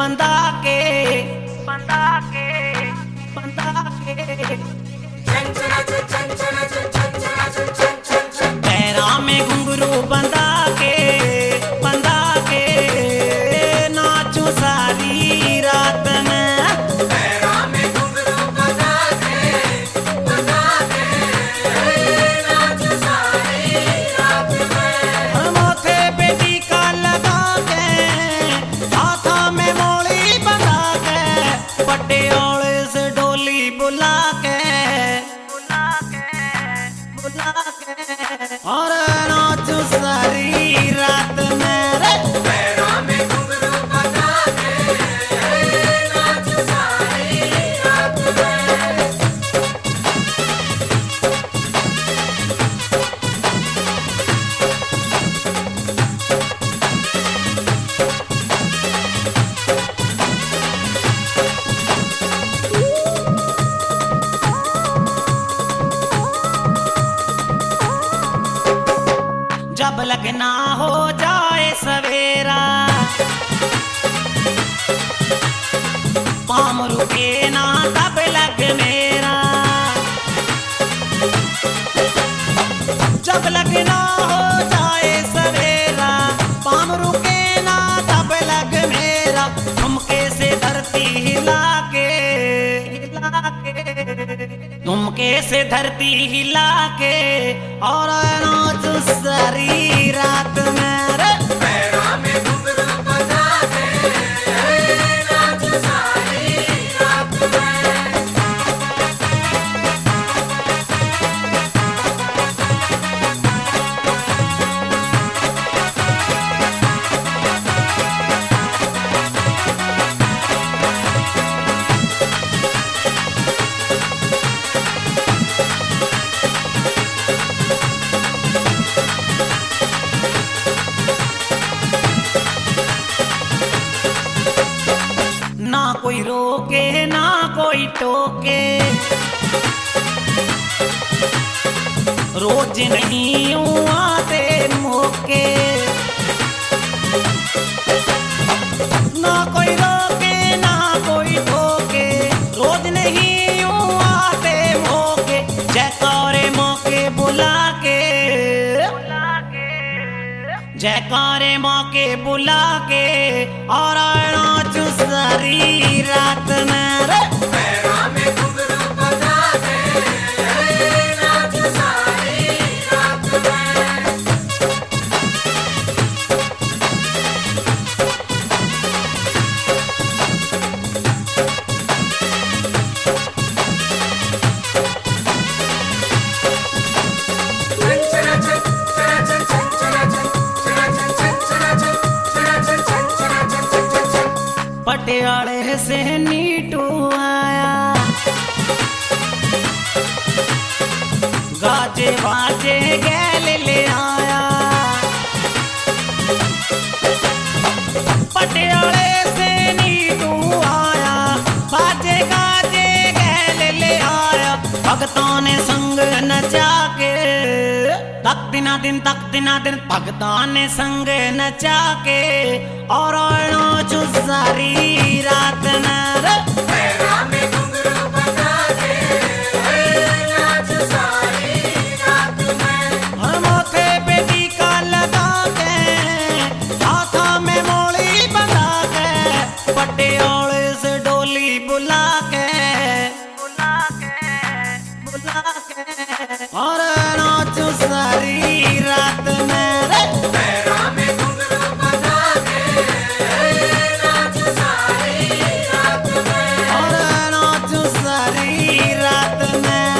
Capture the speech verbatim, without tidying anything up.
बंदा के बंदा के बंदा के पैरा में घुंघरू बंदा के बंदा के नाचू सारी रात में पैरा में घुंघरू बंदा के बंदा के नाचू सारी रात में माथे पे टीका लगा के हाथा में मोड़ी बंधा के पटियाले से डोली बुला के बुला के बुला के और नाचू सारी रात में रे पैरा में घुंघरू बंधा के नाचू सारी रात में। जब लगना हो जाए सवेरा पाम रुके ना तब लग मेरा जब लगना हो जाए सवेरा पाम रुके ना तब लग मेरा ठुमके से धरती हिला के हिला के ठुमके से धरती हिला के और नाच सारी रात में रे पैरा में घुंघरू बंधा के नाच सारी रात में। ना कोई रोके ना कोई टोके रोज नहीं यूं आते मौके ना कोई रोके ना कोई टोके रोज नहीं यूं आते मौके जयकारे मौके बुला के जयकारे मौके बुला के और नाच सारी रात में रे पैरा में घुंघरू बंधा के नाच सारी रात में। पटियाले से नीटू आया गाजे बाजे गैल ले आया पटियाले से नीटू आया बाजे गाजे गैल ले आया भगतों ने संग नचा के तक दिना दिन तक दिना दिन भगतों ने संग नचा के और नाच सारी रात में रे पैरा में घुंघरू बंधा के नाच सारी रात में और माथे पे टीका लगा के हाथा में मोड़ी बंधा के पटियाले से डोली बुला के बुला के बुला के और नाच सारी रात में रे पैरा में घुंघरू बंधा के नाच सारी रात में और नाच सारी रात में।